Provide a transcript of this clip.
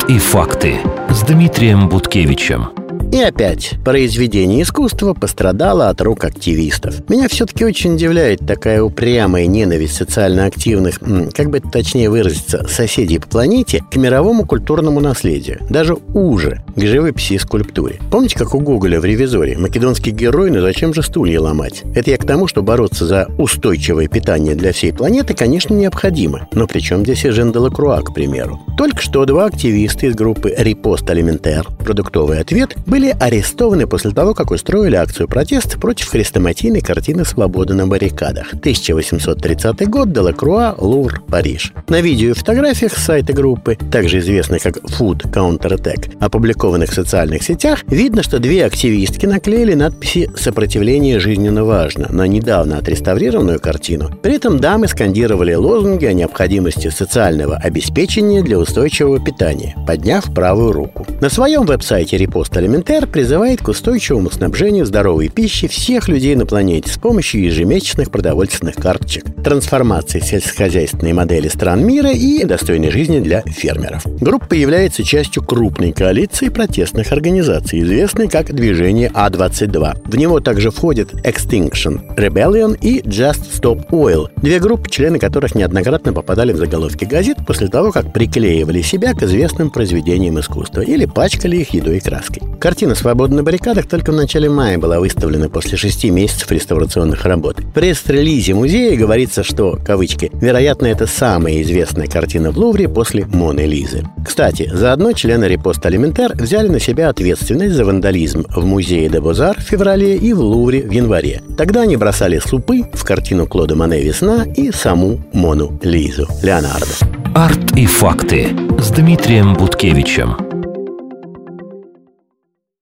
и факты с Дмитрием Буткевичем. И опять, произведение искусства пострадало от рук активистов. Меня все-таки очень удивляет такая упрямая ненависть социально активных, как бы это точнее выразиться, соседей по планете к мировому культурному наследию. Даже уже к живописи и скульптуре. Помните, как у Гоголя в «Ревизоре»? Македонский герой, но зачем же стулья ломать? Это я к тому, что бороться за устойчивое питание для всей планеты, конечно, необходимо. Но при чем здесь Эжен Делакруа, к примеру? Только что два активиста из группы «Рипост Алиментер», продуктовый ответ, были арестованы после того, как устроили акцию протеста против хрестоматийной картины «Свобода на баррикадах». 1830 год, Делакруа, Лувр, Париж. На видео и фотографиях с сайта группы, также известной как Food Counter Attack, опубликованных в социальных сетях, видно, что две активистки наклеили надписи «Сопротивление жизненно важно» на недавно отреставрированную картину. При этом дамы скандировали лозунги о необходимости социального обеспечения для устойчивого питания, подняв правую руку. На своем веб-сайте «Рипост Алиментер» призывает к устойчивому снабжению здоровой пищи всех людей на планете с помощью ежемесячных продовольственных карточек, трансформации сельскохозяйственной модели стран мира и достойной жизни для фермеров. Группа является частью крупной коалиции протестных организаций, известной как движение А22. В него также входят Extinction Rebellion и Just Stop Oil, две группы, члены которых неоднократно попадали в заголовки газет после того, как приклеивали себя к известным произведениям искусства или пачкали их едой и краской. Картина «Свобода на баррикадах» только в начале мая была выставлена после 6 месяцев реставрационных работ. В пресс-релизе музея говорится, что, кавычки, вероятно, это самая известная картина в Лувре после «Моны Лизы». Кстати, заодно члены «Рипост Алиментер» взяли на себя ответственность за вандализм в музее де Бозар в феврале и в Лувре в январе. Тогда они бросали слупы в картину Клода Моне «Весна» и саму Мону Лизу Леонардо. Арт и факты с Дмитрием Буткевичем.